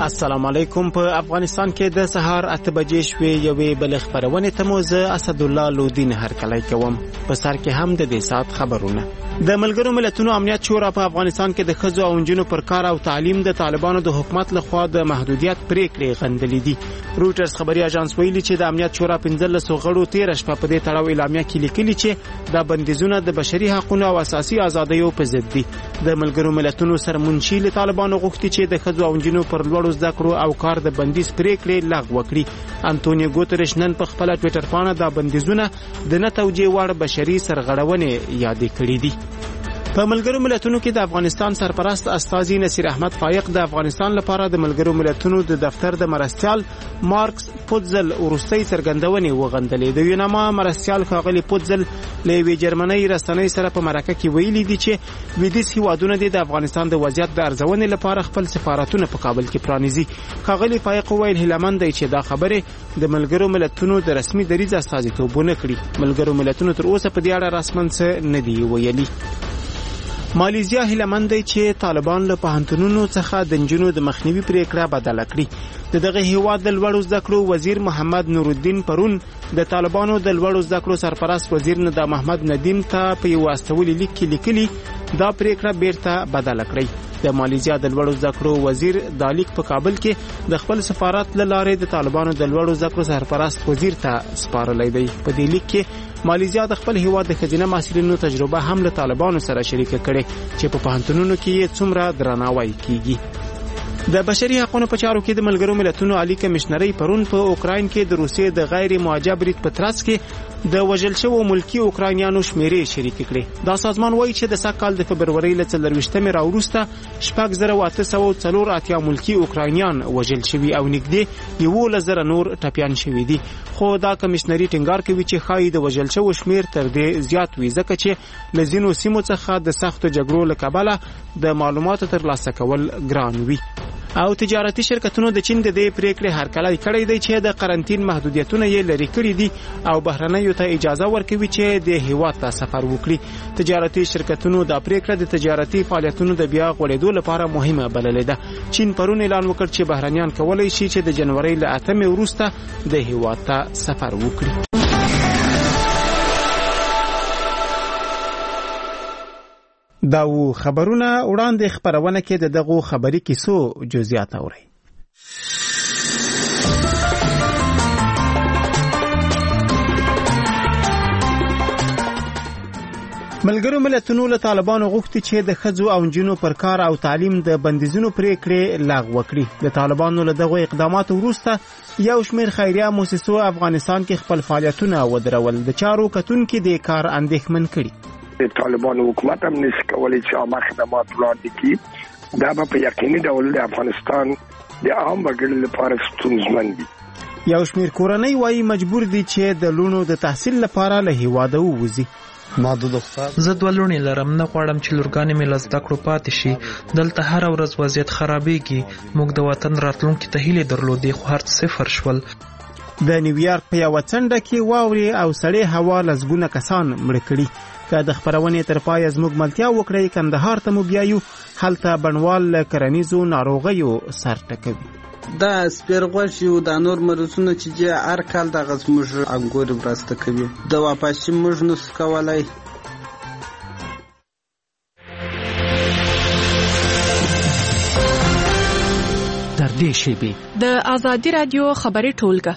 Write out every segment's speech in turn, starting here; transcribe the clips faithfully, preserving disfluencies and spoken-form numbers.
السلام علیکم. په افغانستان کې د سهار اته بجې شوې یوې بل خبرونه ته مو زه اسد الله لودین هرکلی کوم. په سر کې هم د دې سات خبرونه. د ملګرو ملتونو امنیت شورا په افغانستان کې د ښځو او نجونو پر کار او تعلیم د طالبانو د حکومت لخوا د محدودیت پریکړې غندلې دي. روټرز خبري اژانس ویلي چې د امنیت شورا پنځلس غړو تیر شپه په دې تړاو اعلامیه کې لیکلي چې د بندیزونه د بشري حقوقو او اساسي ازادیو په ضد دي. د ملګرو ملتونو سرمنشي له طالبانو غوښتي چې د ښځو او نجونو پر لوړو زده کړو او کار د بندیز پریکړې لغوه کړي. انټونیو ګوتریش نن په خپل ټوئیټر باندې دا بندیزونه د نه توجیه وړ بشري سرغړونې یاد کړې دي. په ملګرو ملتونو کې د افغانستان سرپرست استاذي نصیر احمد فایق د افغانستان لپاره د ملګرو ملتونو د دفتر د مرستيال مارکس پوتزل ورستۍ څرګندونې وغندلې. د یوناما مرستيال ښاغلي پوتزل له وی جرمني رسنۍ سره په مرکه کې ویلي دي چې لویدیځ هیوادونه د افغانستان د وضعیت د ارزونې لپاره خپل سفارتونه په کابل کې پرانیزي. ښاغلي فایق ویل هیلمند دی چې دا خبره د ملګرو ملتونو د رسمي دریځ استازیتوب نه کړي. ملګرو ملتونو تر اوسه په دې اړه رسماً څه نه دی ویلي. مالیزیا هیلمند دی چې طالبان له پوهنتونونو څخه د نجونو د مخنیوي پریکړه بدله کړي. د دغه هیواد د لوړو زده کړو وزیر محمد نورالدین پرون د طالبانو د لوړو زده کړو سرپرست وزیر ندا محمد ندیم ته په یو استولي لیک کې لیکلي دا پریکړه بیرته بدله کړي. د مالیزیا د لوړو زده کړو وزیر د لیک په کابل کې د خپل سفارت له لارې د طالبانو د لوړو زده کړو سرپرست وزیر ته سپارلی دی. په دې لیک کې مالیزیا د خپل هیواد د خزینه محصلینو تجربه هم له طالبانو سره شریک کړي چې په پوهنتونونو کې څومره درناوی کیږي. د بشري حقوقو په چارو کې د ملګرو ملتونو عالی کمشنري پرون په اوکراین کې د روسیې د غیر موجه برید په ترڅ کې د وژل شوو ملکی اوکراینیانو شمیرې شریک کړي. دا سازمان وایي چې د سکهال د فبرورۍ له څلرویشتمې راوروسته شپږ زره اته سوه څلور اتیا ملکی اوکراینیان وژل شوي او نږدې یولس زره نور ټپیان شوي دي. خو دا کمشنري ټینګار کوي چې ښایي د وژل شوو شمیر تر دې زیات وي ځکه چې له ځینو سیمو څخه د سختو جګړو له کبله د معلوماتو ترلاسه کول ګران وي. او تجارتي شرکتونو د چین د دې پریکړې هرکلی کړی دی چې د قرنټین محدودیتونه یې لري کړی دي او بهرنیو ته اجازه ورکوي چې د هیواد ته سفر وکړي. تجارتي شرکتونو د پریکړه د تجارتي فعالیتونو د بیا غوړېدو لپاره مهمه بللې ده. چین پرون اعلان وکړ چې بهرنیان کولای شي چې د جنوري له اتمې وروسته د هیواد ته سفر وکړي. دا و خبرونه وړاندې خبرونه کې د دغه خبري کیسو جزئیات اوري. ملګرو ملتونو له طالبانو غوښتي چې د ښځو او نجونو پر کار او تعلیم د بندیزونو پریکړې لغوه کړي. د طالبانو له دغه اقداماتو وروسته یو شمېر خیریه مؤسسو افغانستان کې خپل فعالیتونه ودرول. د چارو کتونکو د کار اندېښمن کړي. طالبان حکومت هم نشي کولی چې عامه خدمات وړاندې کړي. دا به په یقیني ډول د افغانستان د عام وګړو لپاره ستونزمن وي. یو شمېر کورنۍ وایي مجبور دي چې د لونو د تحصیل لپاره له هیواده ووځي. زه دوه لوڼې لرم، نه غواړم چې لورګانې مې له زده کړو پاتې شي. دلته هره ورځ وضعیت خرابېږي. موږ د وطن راتلونکي ته هیلې درلودې خو هر څه صفر شول. د نیویارک په یوه څنډه کې واورې او سړې هوا لسګونه کسان مړه کړي. که د خبرونې تر پایه زموږ ملتیا وکړئ کندهار ته مو بیایو. هلته بڼوال له کرنیزو ناروغیو سر ټکوي. دا سپیرغوښي او د نور مرزونه چې جې هر کال دغه زموږ انګور برسته کوي. د واپسې موږ نس کولای. تر دې شیبې د آزادي رادیو خبري ټولګه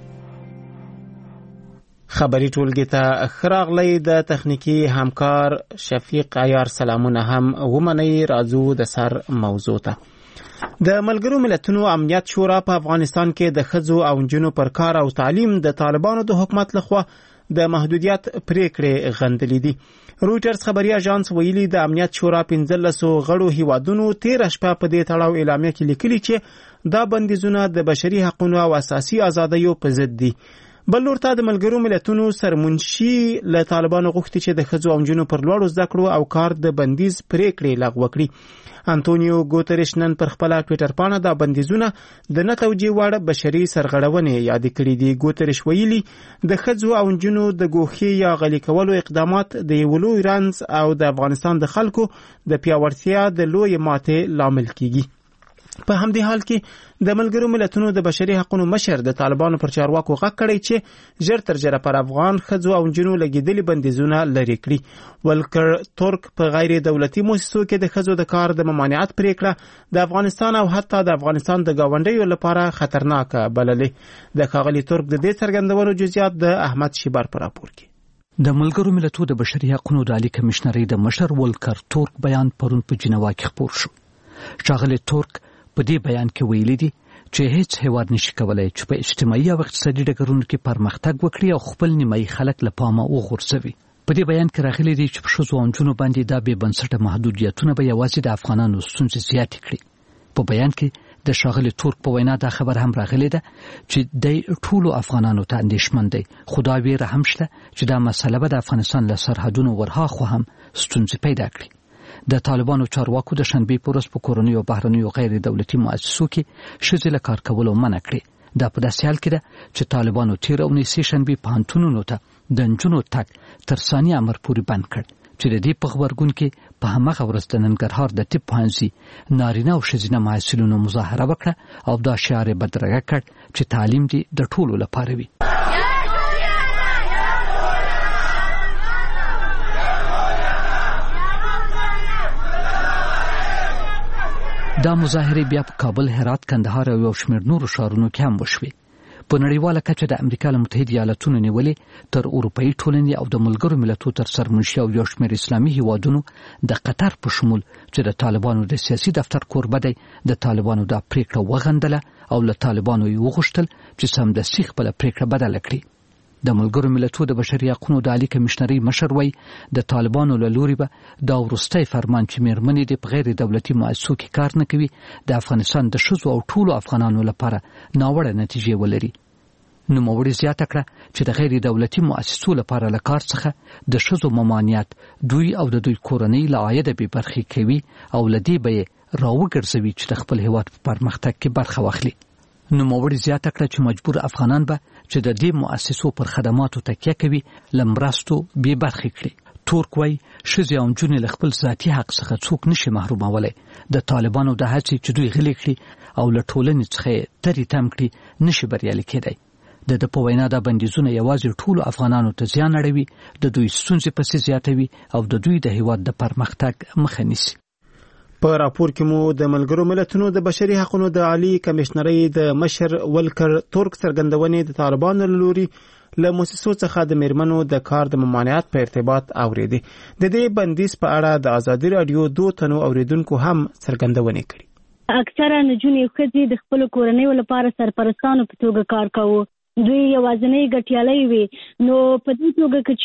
خبري ټولګي ته خراغلی. د تخنیکی همکار شفیق عیار سلامونه هم ومنئ. راځو د سر موضوع ته. د ملګرو ملتونو امنیت شورا په افغانستان کې د ښځو او نجونو پر کار او تعلیم د طالبانو د حکومت لخوا د محدودیت پریکړې غندلې دي. روټرز خبري اژانس ویلي د امنیت شورا پنځلس غړو هیوادونو تیر شپه په دې تړاو اعلامیه کې لیکلي چې دا بندیزونه د بشري حقوقو او اساسي ازادیو په ضد دي. بل لورته د ملګرو ملتونو سرمنشي له طالبانو غوښتي چې د ښځو او نجونو پر لوړو زده کړو او کار د بندیز پریکړې لغوه کړي. انټونیو ګوتریش نن پر خپل ټوئیټر باندې دا بندیزونه د نه توجیه وړ بشري سرغړونې یاد کړي دي. ګوتریش ویلي د ښځو او نجونو د ګوښې یا غلي کولو اقدامات د یو لوی رنځ او د افغانستان د خلکو د پیاوړتیا د لوی ماتې لامل کیږي. په همدې حال کې د ملګرو ملتونو د بشري حقوقو مشر د طالبانو پر چارواکو غږ کړی چې ژر تر ژره پر افغان ښځو او نجونو لګېدلي بندیزونه لرې کړي. ولکر ترک په غیر دولتي مؤسسو کې د ښځو د کار د ممانعت پریکړه د افغانستان او حتی د افغانستان د ګاونډیو لپاره خطرناکه بللې. د ښاغلي ترک د دې څرګندونو جزئیات د احمد شیبر په راپور کې. د ملګرو ملتونو د بشري حقوقو د عالی کمشنرۍ د مشر ولکر ترک بیان پرون په جنیوا کې خپور شو. ښاغلي ترک په دې بیان کې ویلي دي چې هیڅ هیواد نشي کولای چې په اجتماعي او اقتصادي ډګرونو کې پرمختګ وکړي او خپل نیمایي خلک له پامه وغورځوي. په دې بیان کې راغلي دي چې په ښځو او نجونو باندې دا بې بنسټه محدودیتونه به یوازې د افغانانو ستونزې زیاتې کړي. په بیان کې د ښاغلي ترک په وینا دا خبر هم راغلی ده چې د ټولو افغانانو ته اندېښمن دی، خو دا ویره هم شته چې دا مسله به د افغانستان له سرحدونو ورهاخوا هم ستونزې پیدا کړي. د طالبانو چارواکو د شنبې په ورځ په کورنیو او بهرنیو غیر دولتي مؤسسو کې ښځې له کار کولو منع کړې. دا په داسې حال کې ده چې طالبانو تېره اونۍ سې شنبې پوهنتونونو ته د نجونو تګ تر ثاني امر پورې بند کړ چې د دې په غبرګون کې په هماغه ورځ د ننګرهار د طب پوهنځي نارینه او ښځینه محصلینو مظاهره وکړه او دا شعار یې بدرګه کړ چې تعلیم دې د ټولو لپاره وي. دا مظاهره بیا په کابل، هرات، کندهار او یو شمېر نورو ښارونو کې هم وشوې. په نړیواله کچه د امریکا له متحده ایالاتونو نیولې تر اروپایي ټولنې او د ملګرو ملتونو تر سرمنشي او یو شمېر اسلامي هیوادونو د قطر په شمول چې د طالبانو د سیاسي دفتر کوربه دی د طالبانو دا پریکړه وغندله او له طالبانو یې وغوښتل چې سمدستي خپله پریکړه بدله کړي. د ملګرو ملتونو د بشري حقوقو د عالی کمشنرۍ مشر وایي د طالبانو له لوري به دا وروستی فرمان چې میرمنې د په غیر دولتي مؤسسو کې کار نه کوي د افغانستان د ښځو او ټولو افغانانو لپاره ناوړه نتیجې ولري. نوموړي زیاته کړه چې د غیر دولتي مؤسسو لپاره له کار څخه د ښځو ممانعت دوی او د دوی کورنۍ له عایده بې برخې کوي او له دې به یې راوګرځوي چې د خپل هیواد په پرمختګ کې برخه واخلي. نوموړي زیاته کړه چې مجبور افغانان به چې د دې مؤسسو پر خدماتو تکیه کوي له مرستو بې برخې کړي. ترک وایي ښځې او نجونې له خپل ذاتي حق څخه څوک نشي محرومولی. د طالبانو د هڅې چې دوی غلې کړي او له ټولنې څخه یې ترې تم کړي نشي بریالي کېدی. د ده په وینا دا بندیزونه یوازې ټولو افغانانو ته زیان اړوي، د دوی ستونزې پسې زیاتوي او د دوی د هیواد د پرمختګ مخه نیسي. په راپور کې مو د ملګرو ملتونو د بشري حقوقو د عالی کمشنرۍ د مشر ولکر ترک څرګندونې د طالبانو له لوري له مؤسسو څخه د میرمنو د کار د ممانعت په ارتباط اوریدي. د دې بندیز په اړه د ازادي رادیو دوه تنو اوریدونکو هم څرګندونې کړي. اکثره نجونې ښځې د خپل کورنۍ لپاره سرپرستانو په توګه کار کوي. دوی یوازینۍ ګټیالۍ وي، نو په دې توګه که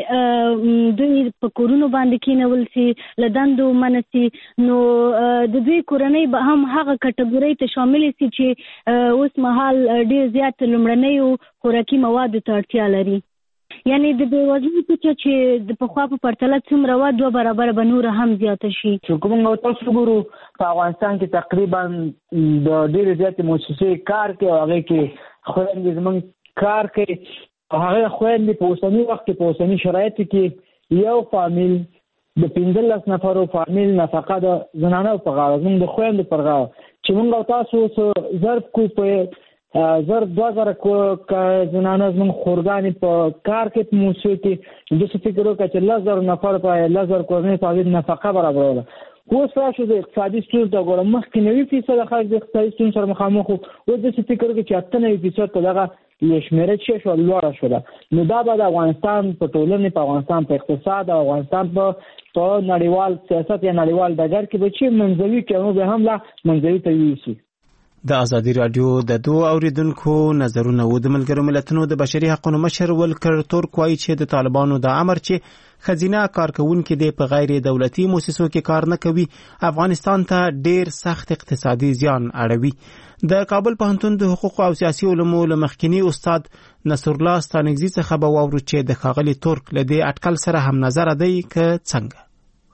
چیرې دوی په کورونو باندې کېنول سي، له دندو منع سي، نو د دوی کورنۍ به هم هغه کټګورۍ ته شامل سي چې اوس مهال ډېر زیات لومړنیو خوراکي موادو ته اړتیا لري. یعنی د بېوزلۍ کچه چې د پخوا په پرتله څومره وه دوه برابره به نوره هم زیاته شي. چې کومه تاسو ګورو په افغانستان کې تقریبا د ډېرې زیاتې مؤسسې کار کوي او هغې کې خویندې زموږ کار کوي او هغې خویندې په اوسني وخت کې په اوسني شرایطو کې یو فامیل د پنځلس نفرو فامیل نفقه د زنانو په غاړه، زموږ د خویندو پر غاړه چې موږ او تاسو اوس ضرب کړو په زر دوه زره زنانه زموږ خورګانې په کار کې په موسسو کې داسې فکر وکړه چې لس زره نفر په لس زره کورنۍ په هغې نفقه برابروله. اوس راشو د اقتصادي ستونزو ته ګورم، مخکې نوي فیصده خلک د اقتصادي ستونزو سره مخامخ وو، اوس داسې فکر وکړي چې اته نوي فیصد په دغه یې شمېره چې شوه لوړه شوله. نو دا به د افغانستان په ټولنې، په افغانستان په اقتصاد او افغانستان په په نړیوال سیاست یا نړیوال ډګر کې به چې منځوي کړو به هم لا منځوي ته یوسي. د ازادي رادیو د دوه اوریدونکو نظرونه و. د ملګرو ملتونو د بشري حقوقو مشر ولکر ترک وایي چې د طالبانو د امر چې خزینه کارکونکي د په غیر دولتي مؤسسو کې کار نه کوي افغانستان ته ډیر سخت اقتصادي زیان اړوي. د کابل پوهنتون د حقوق او سیاسي علومو لمخکینی استاد نصر الله ستانګزي څخه به واورو چې د ښاغلي ترک له دې اټکل سره هم نظر دی که څنګه.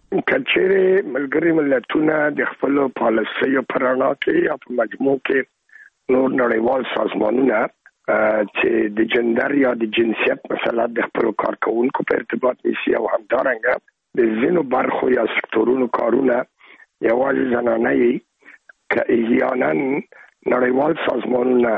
کچېره ملګری ملتونه د خپل پالیسیو پرانا کې او په مجموع کې نور نړیوال سازمانونه چې د جندر یا د جنسیت مثلا د خپل کارکونکو په ارتباط نیسي او همدارنګه د زینو برخو یا سکتورونو کارونه یوازې زنانه که احیانا نړیوال سازمانونه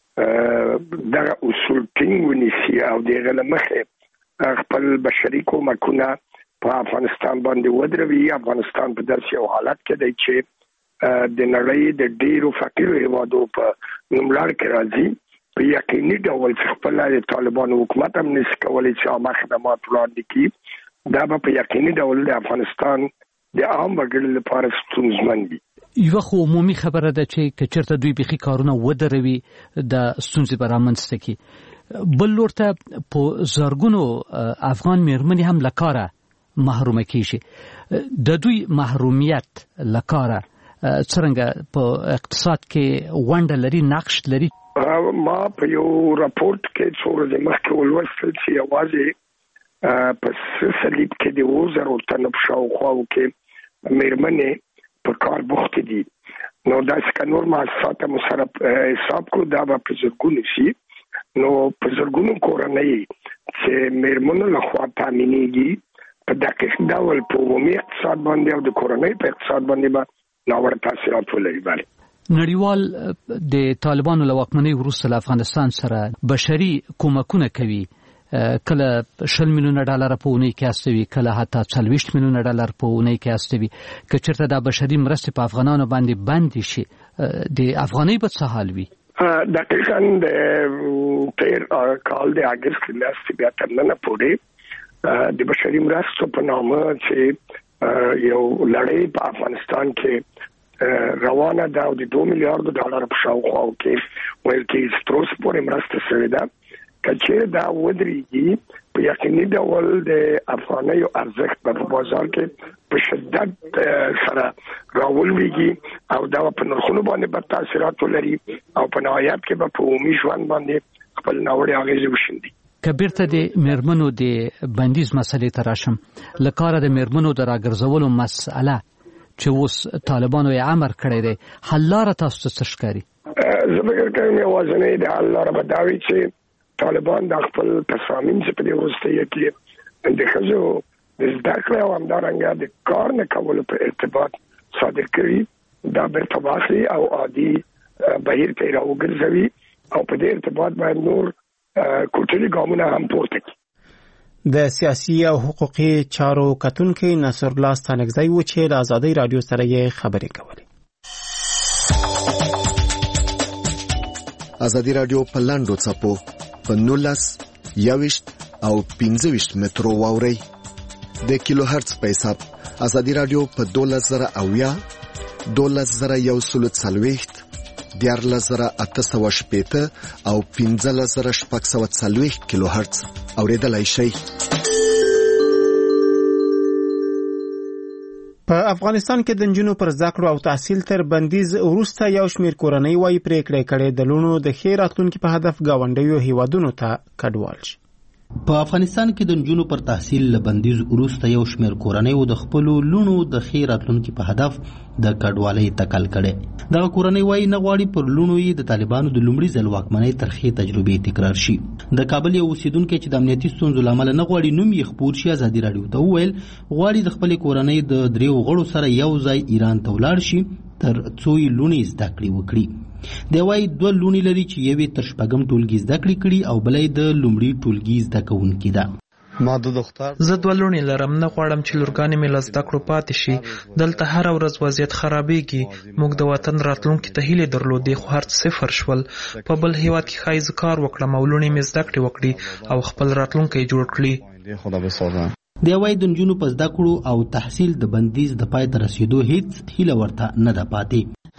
دغه اصول ټینګ ونیسي او دغه لمخه خپل بشري کومکونه په افغانستان باندې ودروي. افغانستان په داسې یو حالت کې دی چې د نړۍ د ډیرو فقیرو هیوادو په نوملړ کې راځي. په یقیني ډول خپل د طالبانو حکومت هم نشي کولی چې عامه خدمات وړاندې کړي. دا به په یقیني ډول د افغانستان د عام وګړو لپاره ستونزمن وي. یو خو عمومي خبره ده چې کچرته دوی بخي کارونه ودروي د ستونزې برامنځته کی. بل لورته په زرګونو افغان میرمنې هم لکاره محرومه کیږي. د دوی محرومیت لکاره څنګه په اقتصاد کې ونډه لري، نقش لري؟ ما په یو راپورټ کې څو ورځې مخکې ولوستل چې یوازې په صلیب کې د اوه زرو تنو په شاوخواو کې میرمنې په کار بوخت دي. نو دا څنګه نور مؤسسات مو سره حساب کو دا به په زرګونو شي. نو په زرګونو کورنۍ چې میرمنو له خوا تامینېږي په دقیق ډول په عمومي اقتصاد باندې او د کورنۍ په اقتصاد باندې به ناوړه تاثیرات ولري. بله نړیوال د طالبانو له واکمنۍ وروسته له افغانستان سره بشري کومکونه کوي. کله شل میلیونه ډالر په اونۍ کې استوي، کله حتی څلوېښت میلیونه ډالر په اونۍ کې استوي. که چېرته دا بشري مرستې په افغانانو باندې بندې شي د افغانۍ به څه حال وي؟ دقیقاً د تیر کال د اګست میاشتې بیا تر ننه پورې د بشري مرستو په نامه چې یو لړۍ په افغانستان کې روانه ده او د دوه میلیارډ ډالر په شاوخوا کې ویل کې تر اوسه پورې مرسته شوې ده. کچې دا ودرېږي په یقیني ډول د افغانیو ارزښت په بازار کې په شدت سره راولويږي او دا په نرخونو باندې به تاثیرات ولري او په نهایت کې به په عمومي ژوند باندې خپل ناوړه اغېزې وشيندي. کبیرته د میرمنو د بندیز مسلې ته راشم. لکاره د میرمنو د راګرځولو مسأله چې اوس طالبانو یې امر کړی دی، حل لاره تاسو ته څه ښکاري؟ زه فکر کوم یوازینۍ د حل لاره به دا وي چې طالبان د خپل تصامیم چې په دې وروستیو کې د ښځو د زده کړې او همدارنګه د کار نه کولو په ارتباط صادر کړي دا بیرته واخلي او عادي بهیر ته یې راوګرځوي او په دې ارتباط باید نور کوټلي ګامونه هم پورته کړي. د سیاسي او حقوقي چارو کتونکي نصر الله ستانکزی و چې د آزادۍ رادیو سره یې خبرې کولې. آزادۍ رادیو په لاندو څپو په نولس یوشت او پنځه ویشت مترو واوري د کیلو هرتز په حساب. آزادۍ رادیو په دولس زره اویا، دولس زره یو سلو څلوېښت، دیارلس زره اته سوه شپېته او پنځلس زره شپږ سوه څلوېښت کیلو هرتز اورېدلای شئ. په افغانستان کې د نجونو پر زده کړو او تحصیل تر بندیز وروسته یو شمېر کورنۍ وايي پریکړې کړې د لونو د ښې راتلونکي په هدف ګاونډیو هیوادونو ته کډوال شي. په افغانستان کې د نجونو پر تحصیل له بندیز وروسته یو شمېر کورنۍ د خپلو لونو د ښې راتلونکي په هدف د کډوالۍ تکل کړي. دغه کورنۍ وايي نه غواړي پر لونو یې د طالبانو د لومړي ځل واکمنۍ ترخې تجربې تکرار شي. د کابل یو اوسیدونکی چې د امنیتي ستونزو له امله نه غواړي نوم یې خپور شي ازادي راډیو ته وویل غواړي د خپلې کورنۍ د دریو غړو سره یو ځای ایران ته ولاړ شي تر څو یې لونې زده کړې وکړي. دی وايي دوه لونې لري چې یوې تر شپږم ټولګي زده کړې کړي او بلې د لومړي ټولګي زده کوونکې ده. زه دوه لوڼې لرم، نه غواړم چې لورګانې مې له زده کړو پاتې شي. دلته هره ورځ وضعیت خرابېږي. موږ د وطن راتلونکي ته هیلې درلودې خو هر څه صفر شول. په بل هیواد کې ښایي زه کار وکړم او لوڼې مې زده کړې وکړي او خپل راتلونکی جوړ کړي. دی وايي د نجونو په زده کړو او تحصیل د بندیز د پای ته رسېدو هیڅ هیله ورته نه ده پاتې.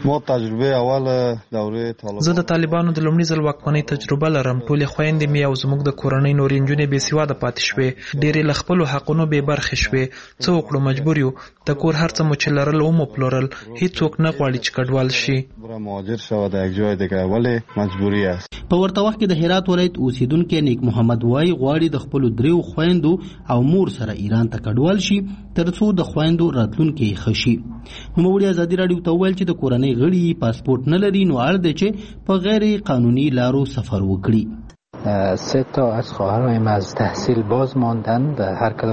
زه د طالبانو د لومړي ځل واکمنۍ تجربه لرم. ټولې خویندې مې او زموږ د کورنۍ نورې نجونې بې سواده پاتې شوې. ډېرې له خپلو حقونو بې برخې شوې. څه وکړو؟ مجبور یو. د کور هر څه مو چې لرل ومو پلورل. هیڅوک نه غواړي چې کډوال شي. په ورته وخت کې د هرات ولایت اوسیدونکی نیک محمد وايي غواړي د خپلو دریو خویندو او مور سره ایران ته کډوال شي تر څو د خویندو راتلونکی ښه شي. نوموړي ازادي راډیو ته وویل چې د کورنۍ غړي پاسپورت نه لري نو اړ دی چې په غیر قانوني لارو سفر وکړي. سه تا از خواهرهایم از تحصیل باز ماندن و هر کدام